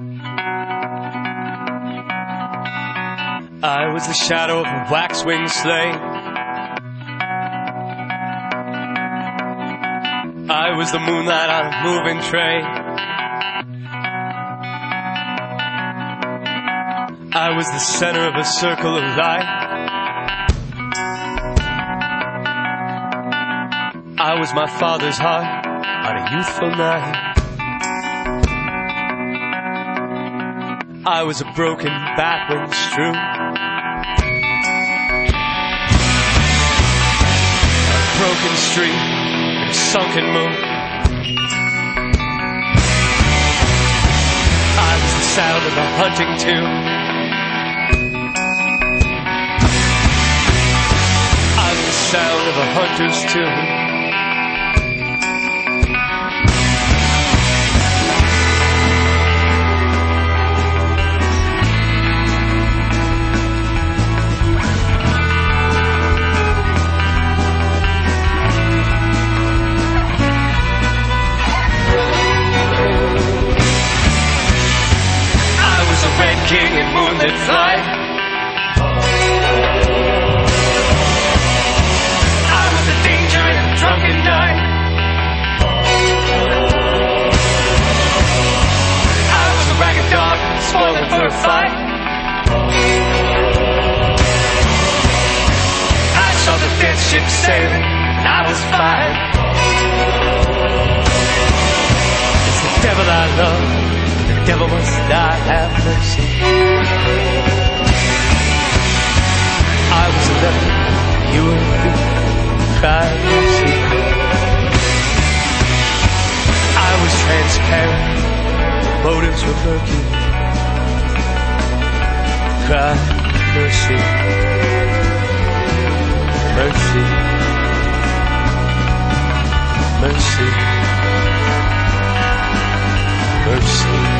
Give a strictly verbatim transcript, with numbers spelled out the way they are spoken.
I was the shadow of a wax-winged sleigh. I was the moonlight on a moving train. I was the center of a circle of light. I was my father's heart on a youthful night. I was a broken batwing strewn. A broken street and a sunken moon. I was the sound of a hunting tune. I was the sound of a hunter's tune. King in moonlit flight. I was the danger in a drunken night. I was a ragged dog spoiling for a fight. I saw the dead ship sailing and I was fine. It's the devil I love. The devil must die, have mercy. I was a leper, you were a thief, cry mercy. I was transparent, motives were murky. Cry mercy, mercy, mercy, mercy.